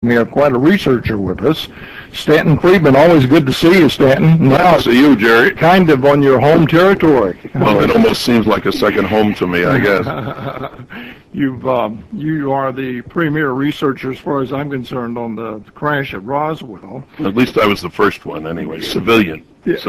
We have quite a researcher with us. Stanton Friedman, always good to see you, Stanton. Now, to you, Jerry. Kind of on your home territory. Well, it almost seems like a second home to me, I guess. You are the premier researcher, as far as I'm concerned, on the crash at Roswell. At least I was the first one, anyway. Civilian.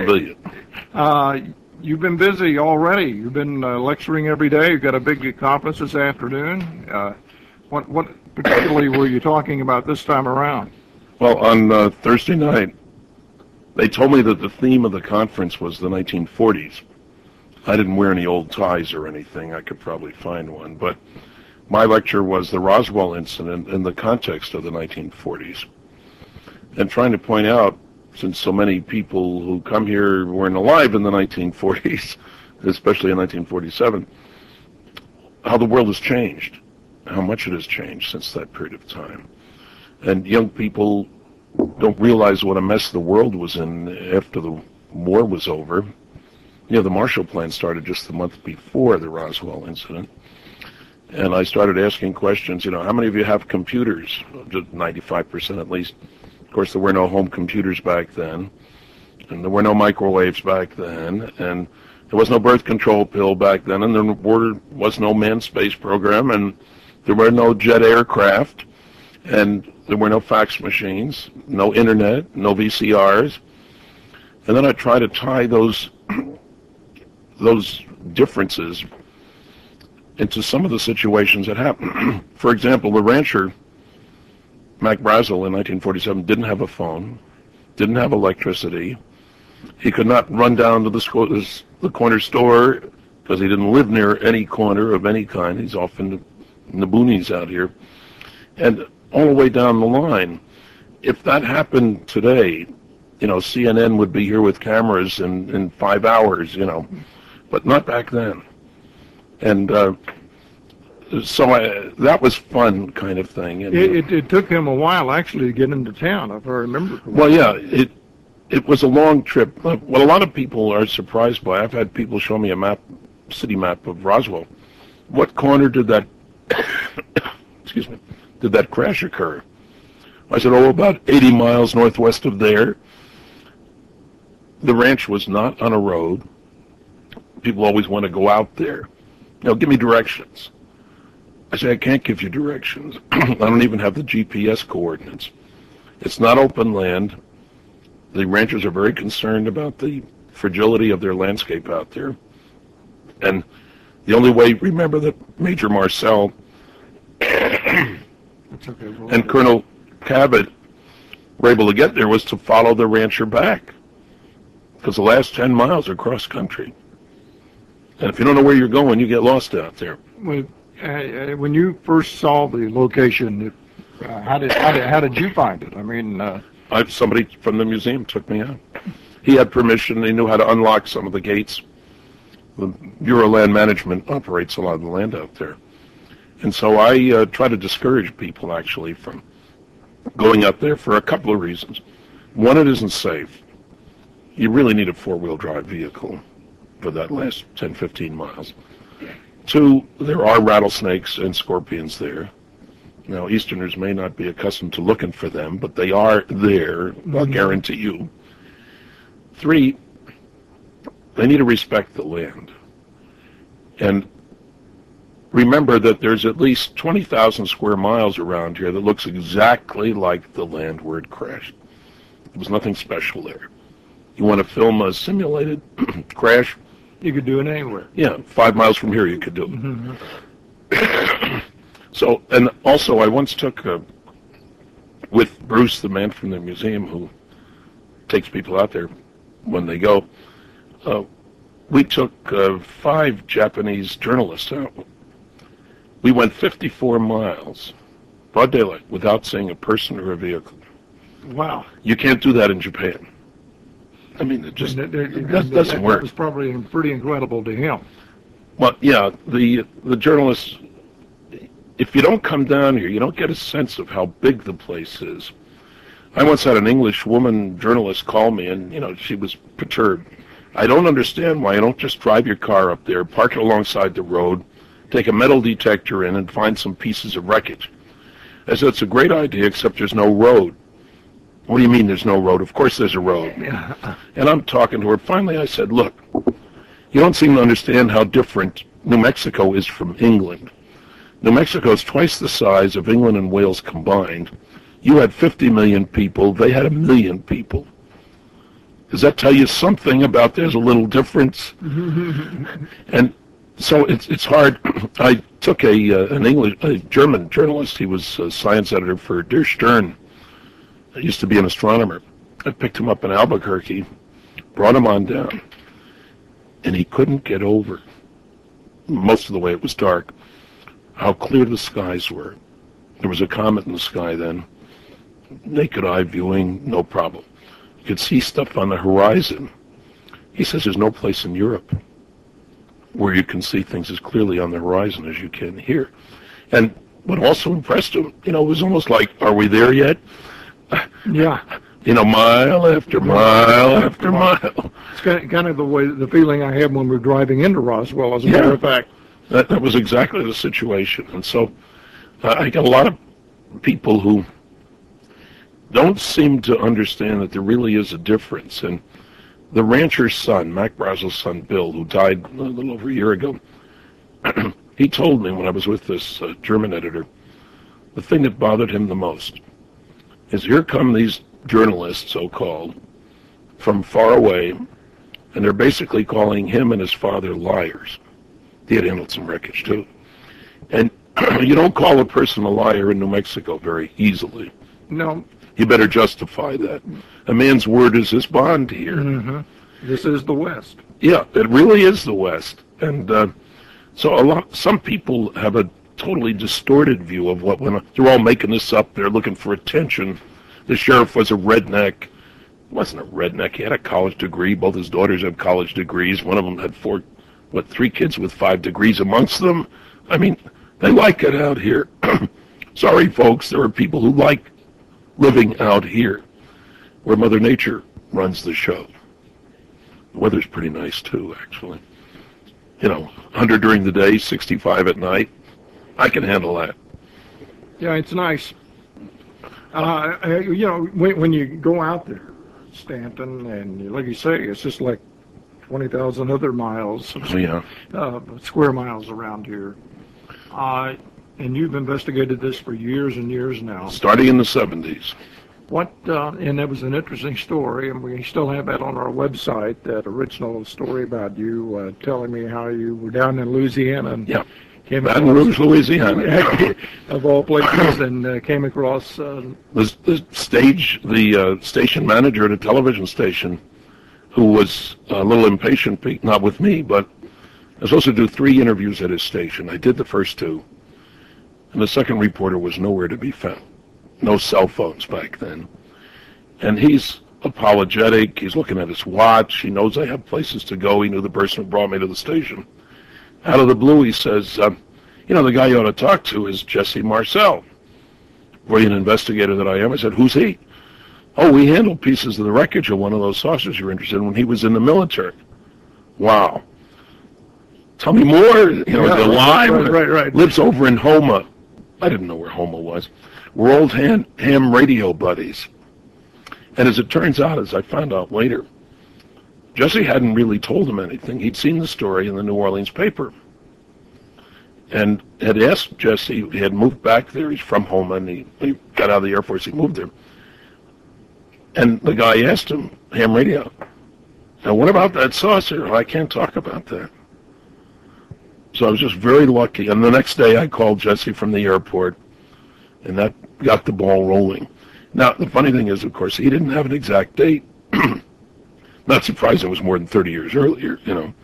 You've been busy already. You've been lecturing every day. You've got a big conference this afternoon. What particularly were you talking about this time around? Well, on Thursday night, they told me that the theme of the conference was the 1940s. I didn't wear any old ties or anything. I could probably find one. But my lecture was the Roswell incident in the context of the 1940s. And trying to point out, since so many people who come here weren't alive in the 1940s, especially in 1947, how the world has changed, how much it has changed since that period of time. And young people don't realize what a mess the world was in after the war was over. You know, the Marshall Plan started just the month before the Roswell incident. And I started asking questions, how many of you have computers? Just 95% at least. Of course, there were no home computers back then. And there were no microwaves back then. And there was no birth control pill back then. And there was no manned space program. And there were no jet aircraft. And there were no fax machines, no internet, no VCRs. And then I try to tie those differences into some of the situations that happened. For example, the rancher, Mac Brazel, in 1947, didn't have a phone, didn't have electricity. He could not run down to the corner store because he didn't live near any corner of any kind. He's off in the boonies out here. And all the way down the line, if that happened today, CNN would be here with cameras in 5 hours, but not back then. And that was fun kind of thing. And, it took him a while, actually, to get into town, if I remember correctly. Well, yeah, it was a long trip. What a lot of people are surprised by, I've had people show me a city map of Roswell. What corner did that, did that crash occur? I said, about 80 miles northwest of there. The ranch was not on a road. People always want to go out there. Give me directions. I say, I can't give you directions. I don't even have the GPS coordinates. It's not open land. The ranchers are very concerned about the fragility of their landscape out there. And the only way, remember that Major Marcel and Colonel Cabot were able to get there was to follow the rancher back, because the last 10 miles are cross country. And if you don't know where you're going, you get lost out there. When you first saw the location, how did you find it? I mean, somebody from the museum took me out. He had permission. He knew how to unlock some of the gates. The Bureau of Land Management operates a lot of the land out there. And so I try to discourage people, actually, from going up there for a couple of reasons. One, it isn't safe. You really need a four-wheel drive vehicle for that last 10, 15 miles. Two, there are rattlesnakes and scorpions there. Now, Easterners may not be accustomed to looking for them, but they are there, I'll guarantee you. Three, they need to respect the land. And remember that there's at least 20,000 square miles around here that looks exactly like the land where it crashed. There was nothing special there. You want to film a simulated crash? You could do it anywhere. Yeah, 5 miles from here you could do it. Mm-hmm. So, and also I once took, with Bruce, the man from the museum who takes people out there when they go, we took 5 Japanese journalists out. We went 54 miles, broad daylight, without seeing a person or a vehicle. Wow. You can't do that in Japan. I mean, it just doesn't work. That was probably pretty incredible to him. Well, yeah, the journalists, if you don't come down here, you don't get a sense of how big the place is. I once had an English woman journalist call me, and, she was perturbed. I don't understand why you don't just drive your car up there, park it alongside the road, take a metal detector in, and find some pieces of wreckage. I said, it's a great idea, except there's no road. What do you mean there's no road? Of course there's a road. Yeah. And I'm talking to her. Finally, I said, look, you don't seem to understand how different New Mexico is from England. New Mexico is twice the size of England and Wales combined. You had 50 million people. They had 1 million people. Does that tell you something about there's a little difference? And so it's hard. I took a German journalist. He was a science editor for Der Stern. I used to be an astronomer. I picked him up in Albuquerque, brought him on down, and he couldn't get over, most of the way it was dark, how clear the skies were. There was a comet in the sky then. Naked eye viewing, no problem. You could see stuff on the horizon. He says there's no place in Europe where you can see things as clearly on the horizon as you can here. And what also impressed him, it was almost like, are we there yet? Yeah. Mile after mile after mile. It's kind of the feeling I had when we were driving into Roswell, as a matter of fact. That was exactly the situation. And so I got a lot of people who don't seem to understand that there really is a difference. And the rancher's son, Mac Brazel's son, Bill, who died a little over a year ago, he told me when I was with this German editor, the thing that bothered him the most is here come these journalists, so-called, from far away, and they're basically calling him and his father liars. He had handled some wreckage, too. And you don't call a person a liar in New Mexico very easily. No. You better justify that. A man's word is his bond here. Mm-hmm. This is the West. Yeah, it really is the West. And so some people have a totally distorted view of when they're all making this up. They're looking for attention. The sheriff was a redneck. He wasn't a redneck. He had a college degree. Both his daughters have college degrees. One of them had 3 kids with 5 degrees amongst them. I mean, they like it out here. Sorry, folks, there are people who like living out here, where Mother Nature runs the show. The weather's pretty nice, too, actually. 100 during the day, 65 at night. I can handle that. Yeah, it's nice. When you go out there, Stanton, and like you say, it's just like 20,000 other miles, square miles around here. And you've investigated this for years and years now. Starting in the 70s. And that was an interesting story, and we still have that on our website, that original story about you telling me how you were down in Louisiana and Baton Rouge, Louisiana, of all places, and came across the station manager at a television station, who was a little impatient, not with me, but I was supposed to do 3 interviews at his station. I did the first 2, and the second reporter was nowhere to be found. No cell phones back then. And he's apologetic. He's looking at his watch. He knows I have places to go. He knew the person who brought me to the station. Out of the blue, he says, the guy you ought to talk to is Jesse Marcel. Brilliant investigator that I am. I said, who's he? Oh, we handled pieces of the wreckage of one of those saucers you're interested in when he was in the military. Wow. Tell me more. Alive. Right. Lives over in Homa. I didn't know where Homa was. We're old ham radio buddies. And as it turns out, as I found out later, Jesse hadn't really told him anything. He'd seen the story in the New Orleans paper and had asked Jesse. He had moved back there. He's from Homa, and he got out of the Air Force. He moved there. And the guy asked him, ham radio, now what about that saucer? Oh, I can't talk about that. So I was just very lucky. And the next day I called Jesse from the airport, and that got the ball rolling. Now, the funny thing is, of course, he didn't have an exact date. Not surprising, it was more than 30 years earlier,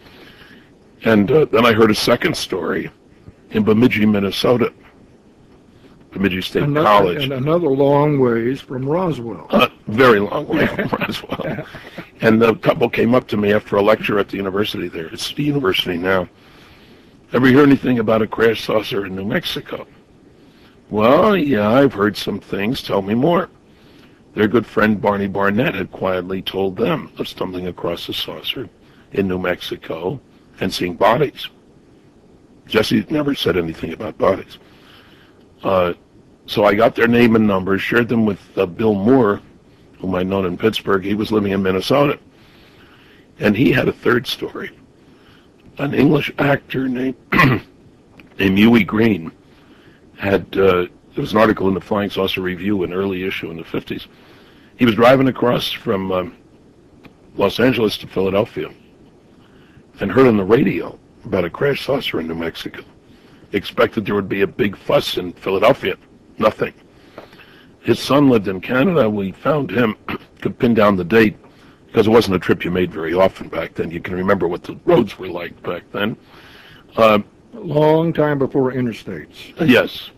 And then I heard a second story in Bemidji, Minnesota, Bemidji State College. And another long ways from Roswell. Very long way from Roswell. And the couple came up to me after a lecture at the university there. It's the university now. Ever hear anything about a crash saucer in New Mexico? Well, yeah, I've heard some things. Tell me more. Their good friend Barney Barnett had quietly told them of stumbling across a saucer in New Mexico and seeing bodies. Jesse never said anything about bodies. So I got their name and number, shared them with Bill Moore, whom I'd known in Pittsburgh. He was living in Minnesota. And he had a third story. An English actor named Huey Green had, there was an article in the Flying Saucer Review, an early issue in the 50s. He was driving across from Los Angeles to Philadelphia and heard on the radio about a crashed saucer in New Mexico. Expected there would be a big fuss in Philadelphia. Nothing. His son lived in Canada. We found him, could pin down the date, because it wasn't a trip you made very often back then. You can remember what the roads were like back then. A long time before interstates. Yes.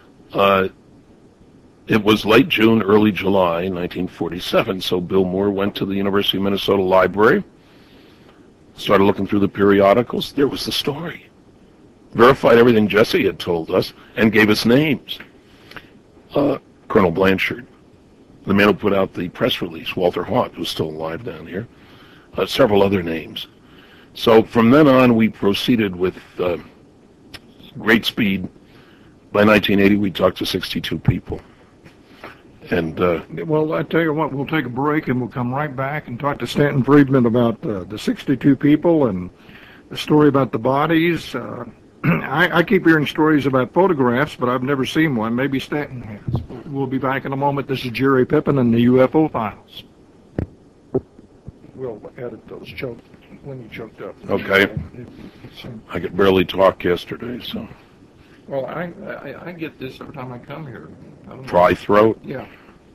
It was late June, early July, 1947, so Bill Moore went to the University of Minnesota Library, started looking through the periodicals. There was the story. Verified everything Jesse had told us, and gave us names. Colonel Blanchard, the man who put out the press release, Walter Haut, who's still alive down here, several other names. So from then on, we proceeded with great speed. By 1980, we talked to 62 people. And well, I tell you what, we'll take a break and we'll come right back and talk to Stanton Friedman about the 62 people and the story about the bodies. I keep hearing stories about photographs, but I've never seen one. Maybe Stanton has. We'll be back in a moment. This is Jerry Pippin and the UFO Files. We'll edit those chokes when you choked up. Okay. I could barely talk yesterday, so. Well, I get this every time I come here. Dry throat? Yeah.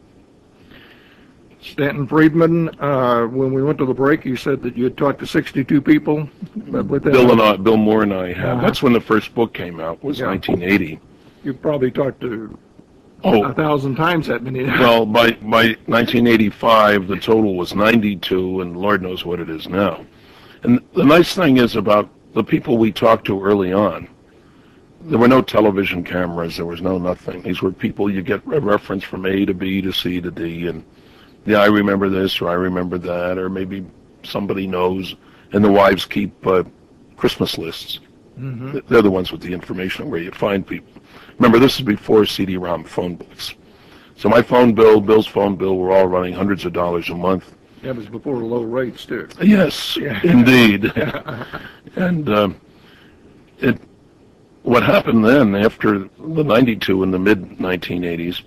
Stanton Friedman, when we went to the break, you said that you had talked to 62 people. Bill Moore and I had. That's when the first book came out, was 1980. You probably talked to 1,000 times that many. Well, by 1985, the total was 92, and Lord knows what it is now. And the nice thing is about the people we talked to early on, there were no television cameras, there was no nothing. These were people you get a reference from A to B to C to D, and yeah, I remember this, or I remember that, or maybe somebody knows, and the wives keep Christmas lists. Mm-hmm. They're the ones with the information where you find people. Remember, this is before CD-ROM phone books. So my phone bill, Bill's phone bill, were all running hundreds of dollars a month. That was before low rates, too. Yes, indeed. And what happened then, after the 92 in the mid-1980s,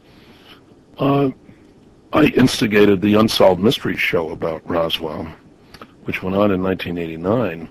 I instigated the Unsolved Mysteries show about Roswell, which went on in 1989.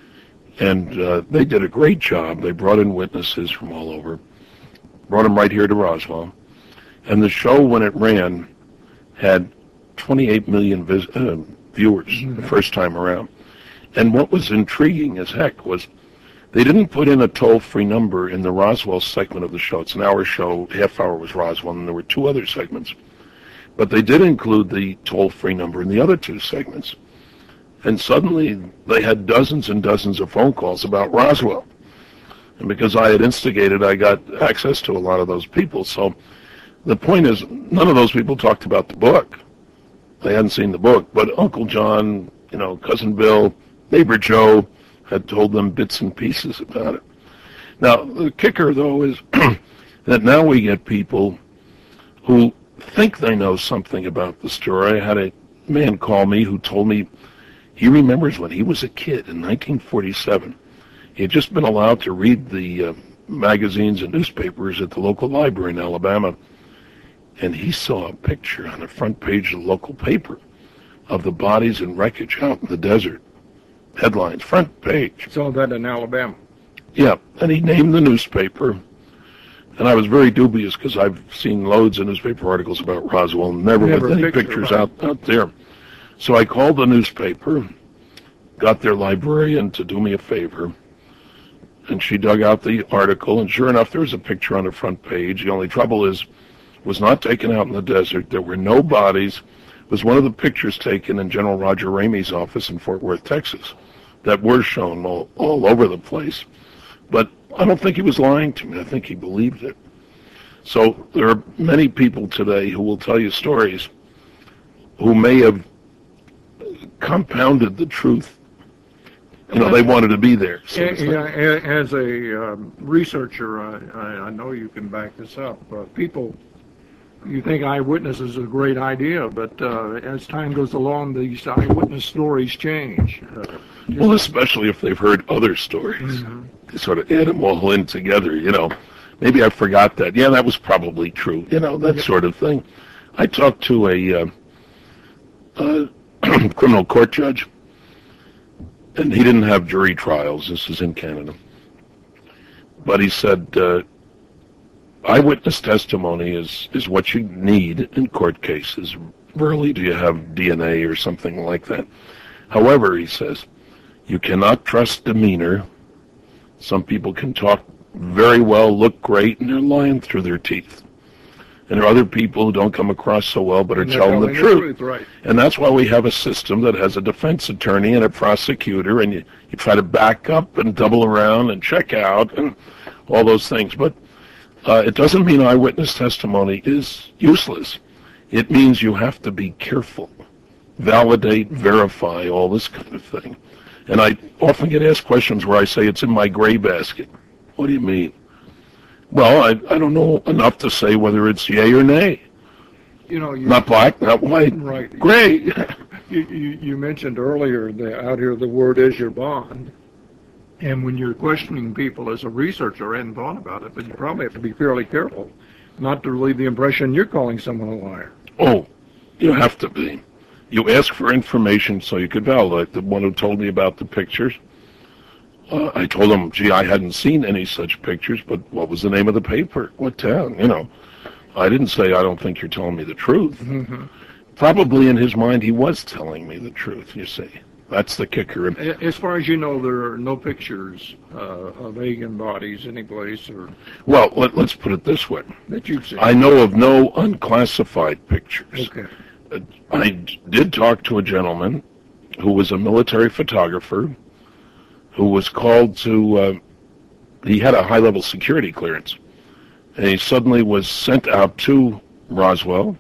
And they did a great job. They brought in witnesses from all over, brought them right here to Roswell. And the show, when it ran, had 28 million viewers the first time around. And what was intriguing as heck was they didn't put in a toll-free number in the Roswell segment of the show. It's an hour show, half hour was Roswell, and there were two other segments. But they did include the toll-free number in the other two segments. And suddenly they had dozens and dozens of phone calls about Roswell. And because I had instigated, I got access to a lot of those people. So the point is, none of those people talked about the book. They hadn't seen the book. But Uncle John, Cousin Bill, Neighbor Joe had told them bits and pieces about it. Now, the kicker, though, is that now we get people who think they know something about the story. I had a man call me who told me he remembers when he was a kid in 1947. He had just been allowed to read the magazines and newspapers at the local library in Alabama, and he saw a picture on the front page of the local paper of the bodies and wreckage out in the desert. Headlines, front page. Saw that in Alabama. Yeah, and he named the newspaper. And I was very dubious because I've seen loads of newspaper articles about Roswell, never with any pictures out there. So I called the newspaper, got their librarian to do me a favor, and she dug out the article, and sure enough, there was a picture on the front page. The only trouble is, it was not taken out in the desert. There were no bodies. It was one of the pictures taken in General Roger Ramey's office in Fort Worth, Texas, that were shown all over the place. But I don't think he was lying to me. I think he believed it. So there are many people today who will tell you stories who may have compounded the truth They wanted to be there. As a researcher, I know you can back this up. People, you think eyewitness is a great idea, but as time goes along, these eyewitness stories change. Well, especially if they've heard other stories. Mm-hmm. They sort of add them all in together, Maybe I forgot that. Yeah, that was probably true. That sort of thing. I talked to a criminal court judge, and he didn't have jury trials. This is in Canada. But he said, eyewitness testimony is what you need in court cases. Rarely do you have DNA or something like that. However, he says, you cannot trust demeanor. Some people can talk very well, look great, and they're lying through their teeth. And there are other people who don't come across so well but are telling the truth. Right. And that's why we have a system that has a defense attorney and a prosecutor, and you try to back up and double around and check out and all those things. But it doesn't mean eyewitness testimony is useless. It means you have to be careful, validate, verify, all this kind of thing. And I often get asked questions where I say it's in my gray basket. What do you mean? Well, I don't know enough to say whether it's yay or nay. Not black, not white, right. Gray. You mentioned earlier that out here the word is your bond. And when you're questioning people as a researcher, I hadn't thought about it, but you probably have to be fairly careful not to leave the impression you're calling someone a liar. Oh, you have to be. You ask for information so you could validate. The one who told me about the pictures, I told him, gee, I hadn't seen any such pictures, but what was the name of the paper? What town? I didn't say, I don't think you're telling me the truth. Mm-hmm. Probably in his mind, he was telling me the truth, you see. That's the kicker. As far as you know, there are no pictures of alien bodies anyplace? Well, let's put it this way. That you've seen. I know of no unclassified pictures. Okay. I did talk to a gentleman who was a military photographer who was called to, he had a high-level security clearance, and he suddenly was sent out to Roswell.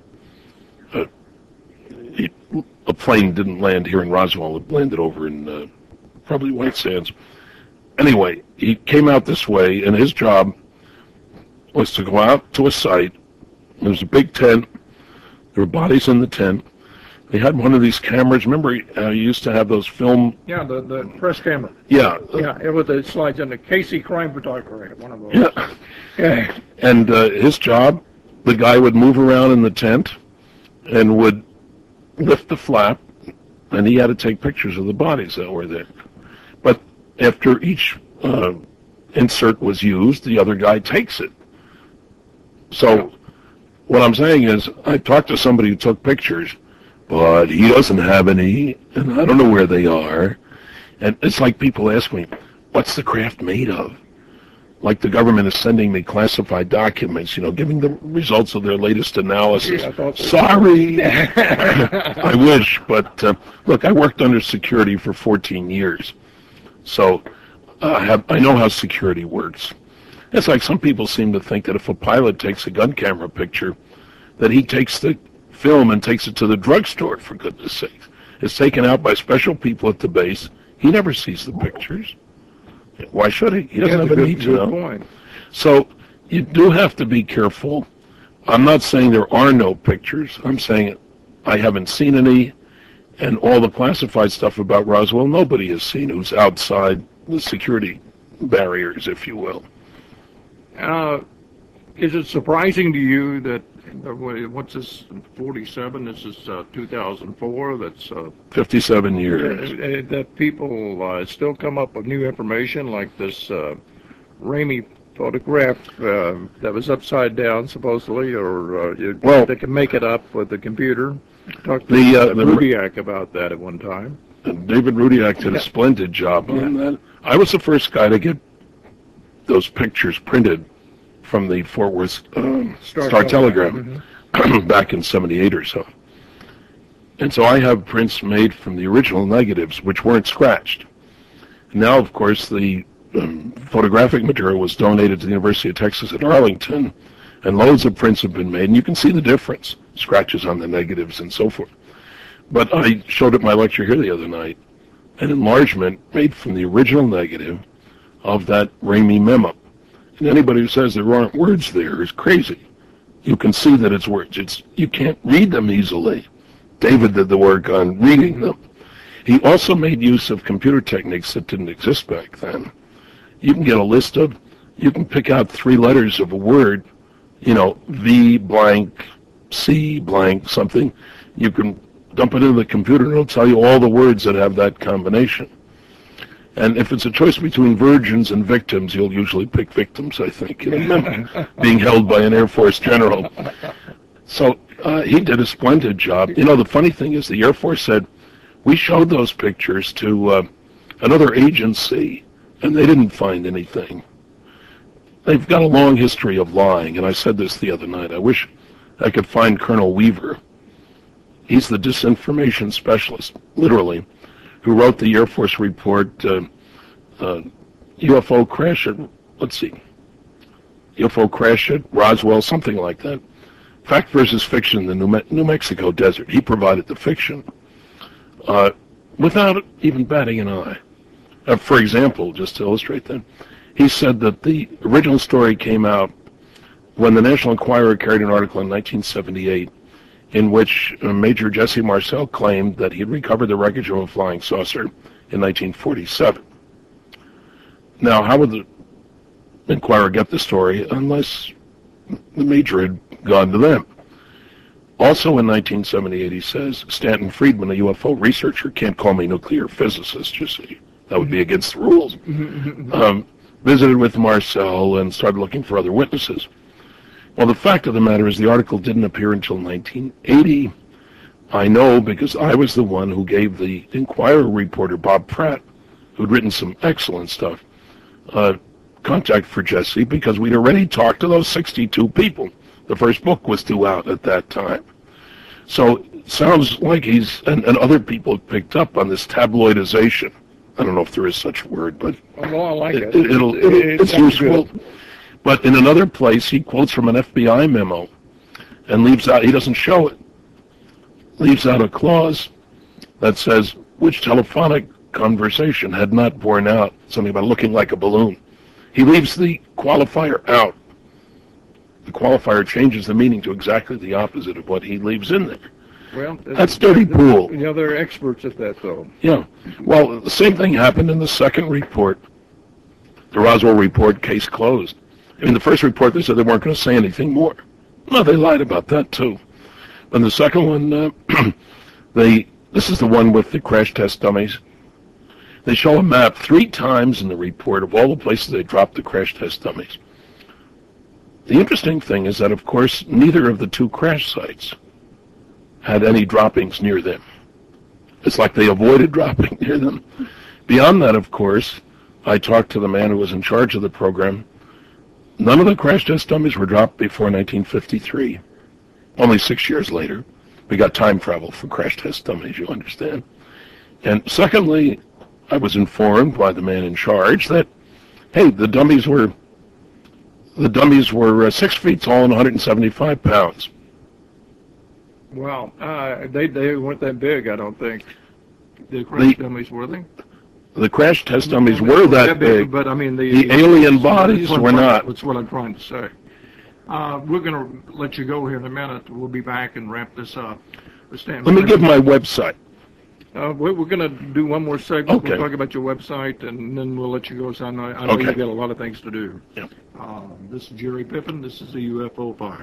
A plane didn't land here in Roswell. It landed over in probably White Sands. Anyway, he came out this way, and his job was to go out to a site. There was a big tent. There were bodies in the tent. They had one of these cameras. Remember, you used to have those film... Yeah, the press camera. Yeah. Yeah, it slides in the Casey crime photographer, one of those. Yeah. Yeah. And his job, the guy would move around in the tent and would lift the flap, and he had to take pictures of the bodies that were there. But after each insert was used, the other guy takes it. So what I'm saying is, I talked to somebody who took pictures, but he doesn't have any, and I don't know where they are. And it's like people ask me, what's the craft made of? Like the government is sending me classified documents, giving the results of their latest analysis. Yeah, Sorry. I wish, but look, I worked under security for 14 years. So I know how security works. It's like some people seem to think that if a pilot takes a gun camera picture, that he takes the film and takes it to the drugstore, for goodness sakes. It's taken out by special people at the base. He never sees the pictures. Why should he? He doesn't have a need to know. Point. So you do have to be careful. I'm not saying there are no pictures. I'm saying I haven't seen any, and all the classified stuff about Roswell, nobody has seen who's outside the security barriers, if you will. Is it surprising to you that, what's this, 47, this is 2004, that's 57 years. That people still come up with new information like this Ramey photograph that was upside down, supposedly, or they can make it up with the computer? Talked to Rudiak about that at one time. David Rudiak did a splendid job on that. I was the first guy to get those pictures printed from the Fort Worth Star Telegram back in 78 or so. And so I have prints made from the original negatives, which weren't scratched. Now, of course, the photographic material was donated to the University of Texas at Arlington, and loads of prints have been made, and you can see the difference, scratches on the negatives and so forth. But I showed at my lecture here the other night an enlargement made from the original negative of that Ramey memo. And anybody who says there aren't words there is crazy. You can see that it's words. You can't read them easily. David did the work on reading them. He also made use of computer techniques that didn't exist back then. You can get a list of, you can pick out 3 letters of a word, V blank, C blank something. You can dump it into the computer and it'll tell you all the words that have that combination. And if it's a choice between virgins and victims, you'll usually pick victims, I think, being held by an Air Force general. So he did a splendid job. The funny thing is the Air Force said, we showed those pictures to another agency, and they didn't find anything. They've got a long history of lying, and I said this the other night. I wish I could find Colonel Weaver. He's the disinformation specialist, literally, who wrote the Air Force report, UFO crash at, UFO crash at Roswell, something like that. Fact versus fiction in the New Mexico desert. He provided the fiction without even batting an eye. For example, just to illustrate that, he said that the original story came out when the National Enquirer carried an article in 1978 in which Major Jesse Marcel claimed that he had recovered the wreckage of a flying saucer in 1947. Now, how would the Enquirer get the story unless the Major had gone to them? Also in 1978, he says, Stanton Friedman, a UFO researcher, can't call me nuclear physicist, you see. That would be against the rules. Visited with Marcel and started looking for other witnesses. Well, the fact of the matter is the article didn't appear until 1980. I know because I was the one who gave the Enquirer reporter, Bob Pratt, who'd written some excellent stuff, contact for Jesse because we'd already talked to those 62 people. The first book was due out at that time. So it sounds like he's, and other people have picked up on this tabloidization. I don't know if there is such a word, but well, I like it. It's useful. Good. But in another place, he quotes from an FBI memo and leaves out, he doesn't show it, leaves out a clause that says, which telephonic conversation had not borne out, something about looking like a balloon. He leaves the qualifier out. The qualifier changes the meaning to exactly the opposite of what he leaves in there. Well, that's dirty pool. They're experts at that, though. Yeah. Well, the same thing happened in the second report, the Roswell report, case closed. I mean, the first report, they said they weren't going to say anything more. No, they lied about that, too. And the second one, this is the one with the crash test dummies. They show a map 3 times in the report of all the places they dropped the crash test dummies. The interesting thing is that, of course, neither of the 2 crash sites had any droppings near them. It's like they avoided dropping near them. Beyond that, of course, I talked to the man who was in charge of the program. None of the crash test dummies were dropped before 1953. Only 6 years later. We got time travel for crash test dummies, you understand. And secondly, I was informed by the man in charge that, hey, the dummies were 6 feet tall and 175 pounds. Well, they weren't that big, I don't think. The crash dummies, were they? The crash test dummies were that big, but I mean the alien bodies were not. That's what I'm trying to say. We're going to let you go here in a minute. We'll be back and wrap this up. Let me give my website. We're going to do one more segment. Okay. We'll talk about your website, and then we'll let you go. So I know you've got a lot of things to do. Yeah. This is Jerry Pippin. This is the UFO Files.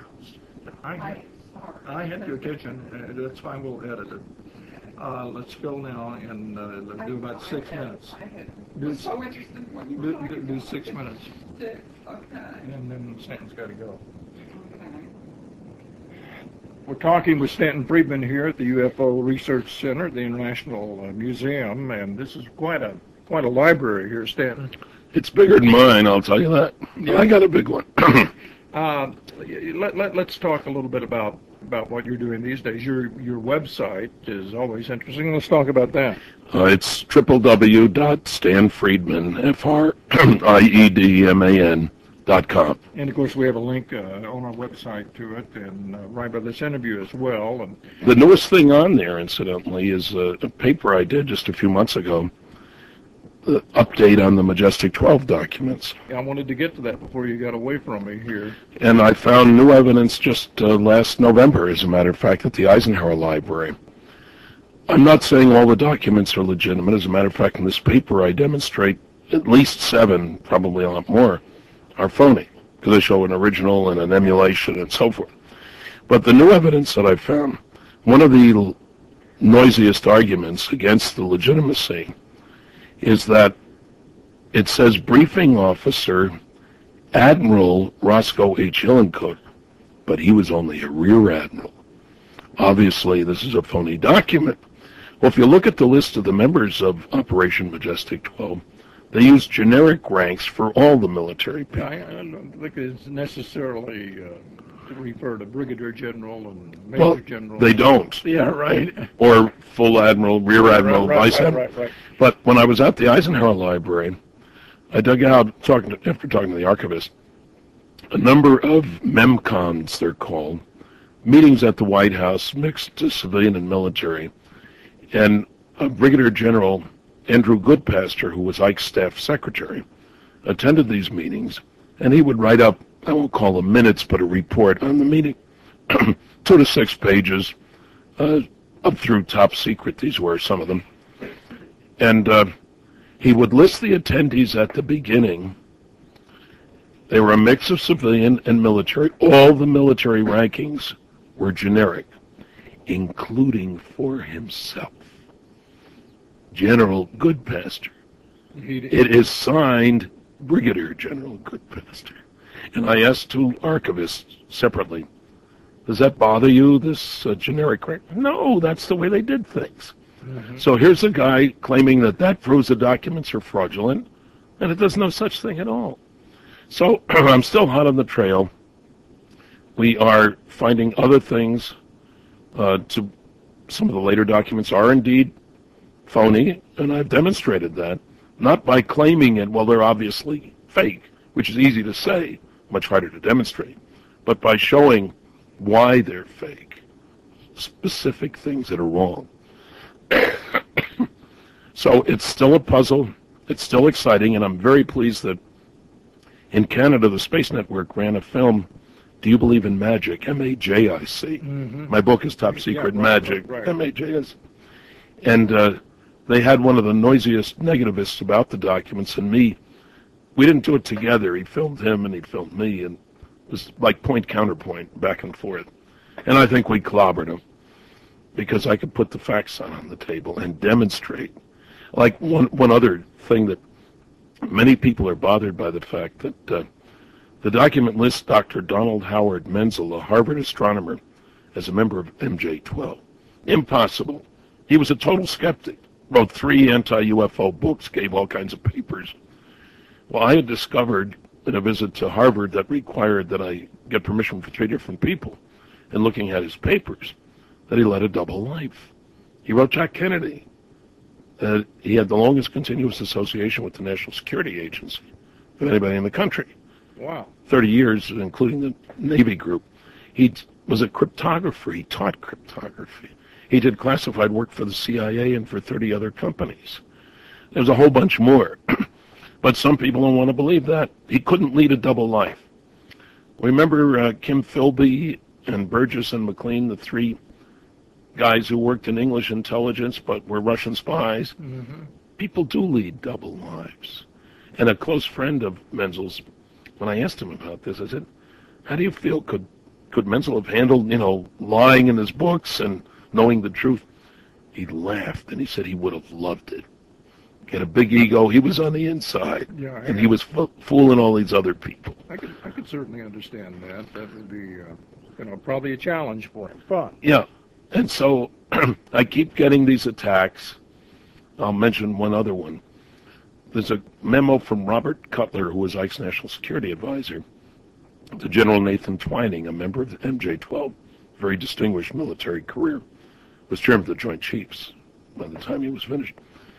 I had your attention. That's fine. We'll edit it. Let's go now and do about 6 minutes. Do 6 minutes. Okay. And then Stanton's got to go. We're talking with Stanton Friedman here at the UFO Research Center, the International Museum, and this is quite a library here, Stanton. It's bigger than mine, I'll tell you that. Yeah. I got a big one. Let's talk a little bit about what you're doing these days. Your website is always interesting. Let's talk about that. It's www.stanfriedman.com. And of course, we have a link on our website to it, and right by this interview as well. And the newest thing on there, incidentally, is a paper I did just a few months ago update on the Majestic 12 documents. I wanted to get to that before you got away from me here. And I found new evidence just last November, as a matter of fact, at the Eisenhower Library. I'm not saying all the documents are legitimate. As a matter of fact, in this paper I demonstrate at least 7, probably a lot more, are phony, because I show an original and an emulation and so forth. But the new evidence that I found, one of the noisiest arguments against the legitimacy is that it says briefing officer Admiral Roscoe H. Hillenkoetter, but he was only a rear admiral. Obviously, this is a phony document. Well, if you look at the list of the members of Operation Majestic 12, they use generic ranks for all the military people. I don't think it's necessarily refer to Brigadier General and Major General. They don't. Yeah, right. Or full admiral, rear admiral, vice admiral. Right. But when I was at the Eisenhower Library, I dug out, after talking to the archivist, a number of MEMCONs, they're called, meetings at the White House, mixed to civilian and military. And Brigadier General Andrew Goodpaster, who was Ike's staff secretary, attended these meetings, and he would write up, I won't call them minutes, but a report on the meeting, 2 to 6 pages, up through top secret, these were some of them. And he would list the attendees at the beginning. They were a mix of civilian and military. All the military rankings were generic, including for himself. General Goodpaster. It is signed Brigadier General Goodpaster. And I asked 2 archivists separately, does that bother you, this generic rank? No, that's the way they did things. Mm-hmm. So here's a guy claiming that proves the documents are fraudulent, and it does no such thing at all. So I'm still hot on the trail. We are finding other things. Some of the later documents are indeed phony, and I've demonstrated that, not by claiming it, well, they're obviously fake, which is easy to say, much harder to demonstrate, but by showing why they're fake, specific things that are wrong. So it's still a puzzle, it's still exciting, and I'm very pleased that in Canada, the Space Network ran a film, Do You Believe in Magic? M-A-J-I-C. Mm-hmm. My book is Top Secret Magic. Right. M-A-J-I-C. And they had one of the noisiest negativists about the documents, and me. We didn't do it together. He filmed him and he filmed me, and it was like point counterpoint, back and forth. And I think we clobbered him because I could put the facts on the table and demonstrate. Like one other thing that many people are bothered by the fact that the document lists Dr. Donald Howard Menzel, a Harvard astronomer, as a member of MJ-12. Impossible. He was a total skeptic, wrote 3 anti-UFO books, gave all kinds of papers. Well, I had discovered in a visit to Harvard that required that I get permission for 3 different people, and looking at his papers, that he led a double life. He wrote Jack Kennedy. He had the longest continuous association with the National Security Agency of anybody in the country. Wow. 30 years, including the Navy group. He was a cryptographer. He taught cryptography. He did classified work for the CIA and for 30 other companies. There's a whole bunch more. But some people don't want to believe that. He couldn't lead a double life. Remember Kim Philby and Burgess and McLean, the 3 guys who worked in English intelligence but were Russian spies? Mm-hmm. People do lead double lives. And a close friend of Menzel's, when I asked him about this, I said, how do you feel? Could Menzel have handled, lying in his books and knowing the truth? He laughed, and he said he would have loved it. He had a big ego. He was on the inside, and he was fooling all these other people. I could certainly understand that. That would be, probably a challenge for him. Fun. Yeah, and so I keep getting these attacks. I'll mention one other one. There's a memo from Robert Cutler, who was Ike's National Security Advisor, to General Nathan Twining, a member of the MJ-12, very distinguished military career, was chairman of the Joint Chiefs by the time he was finished.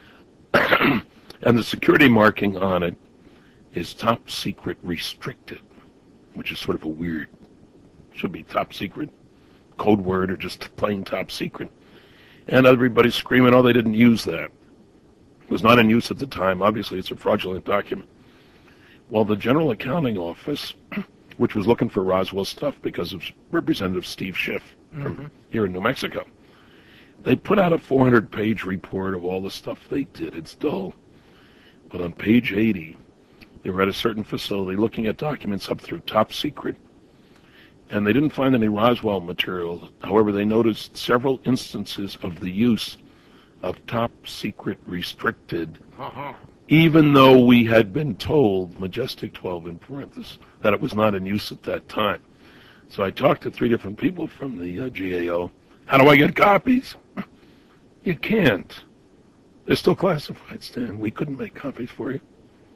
And the security marking on it is top secret restricted, which is sort of a weird, should be top secret, code word, or just plain top secret. And everybody's screaming, oh, they didn't use that. was not in use at the time. Obviously, it's a fraudulent document. Well, the General Accounting Office, which was looking for Roswell stuff because of Representative Steve Schiff from here in New Mexico, they put out a 400-page report of all the stuff they did. It's dull. But on page 80, they were at a certain facility looking at documents up through top secret, and they didn't find any Roswell material. However, they noticed several instances of the use of top secret restricted, even though we had been told, Majestic 12 in parentheses, that it was not in use at that time. So I talked to 3 different people from the GAO. How do I get copies? You can't. They're still classified, Stan. We couldn't make copies for you.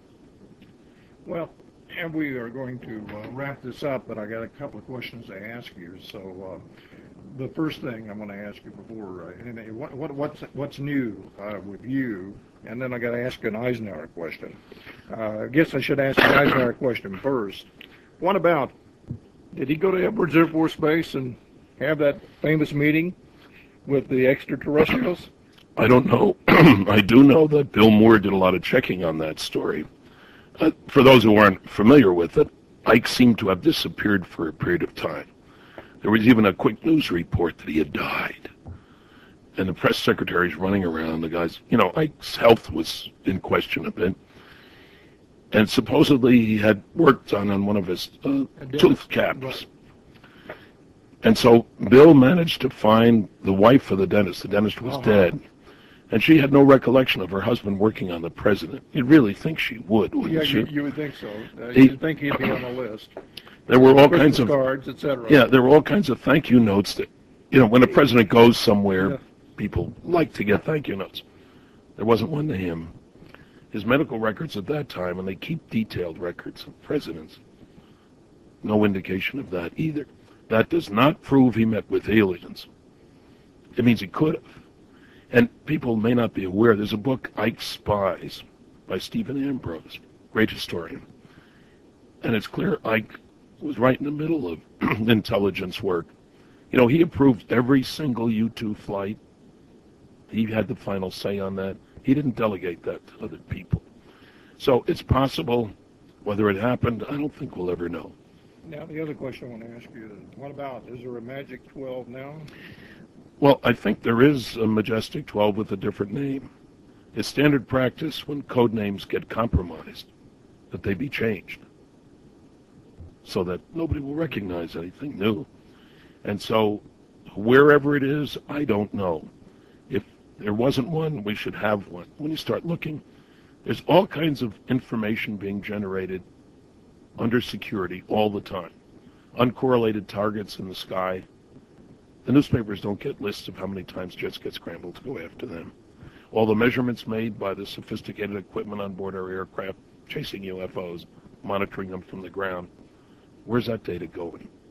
Well, and we are going to wrap this up, but I got a couple of questions to ask you. So the first thing I'm going to ask you before, what's new with you? And then I got to ask an Eisenhower question. I guess I should ask the Eisenhower question first. What about, did he go to Edwards Air Force Base and have that famous meeting with the extraterrestrials? I don't know. I do know that Bill Moore did a lot of checking on that story. For those who aren't familiar with it, Ike seemed to have disappeared for a period of time. There was even a quick news report that he had died. And the press secretary's running around. The guys, Ike's health was in question a bit. And supposedly he had worked on one of his tooth caps. Right. And so Bill managed to find the wife of the dentist. The dentist was dead. And she had no recollection of her husband working on the president. You'd really think she would, wouldn't you? You would think so. You'd think he'd be on the list. There were all kinds of cards, etc. Yeah, there were all kinds of thank you notes that, when a president goes somewhere, people like to get thank you notes. There wasn't one to him. His medical records at that time, and they keep detailed records of presidents, no indication of that either. That does not prove he met with aliens. It means he could have. And people may not be aware, there's a book, Ike's Spies, by Stephen Ambrose, great historian. And it's clear Ike was right in the middle of intelligence work. He approved every single U-2 flight. He had the final say on that. He didn't delegate that to other people. So it's possible. Whether it happened, I don't think we'll ever know. Now, the other question I want to ask you is, what about, is there a Magic 12 now? Well, I think there is a Majestic 12 with a different name. It's standard practice when code names get compromised that they be changed so that nobody will recognize anything new. And so wherever it is, I don't know. If there wasn't one, we should have one. When you start looking, there's all kinds of information being generated under security all the time. Uncorrelated targets in the sky. The newspapers don't get lists of how many times jets get scrambled to go after them. All the measurements made by the sophisticated equipment on board our aircraft chasing UFOs, monitoring them from the ground. Where's that data going?